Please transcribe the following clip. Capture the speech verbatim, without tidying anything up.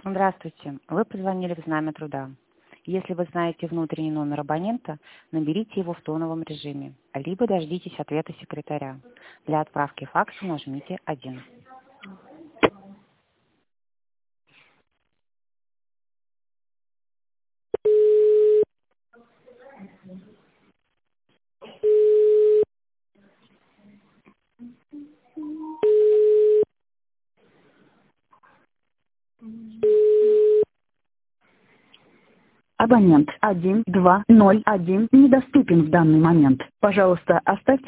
Здравствуйте. Вы позвонили в Знамя труда. Если вы знаете внутренний номер абонента, наберите его в тоновом режиме, либо дождитесь ответа секретаря. Для отправки факса нажмите один. Абонент один два ноль один недоступен в данный момент. Пожалуйста, оставьте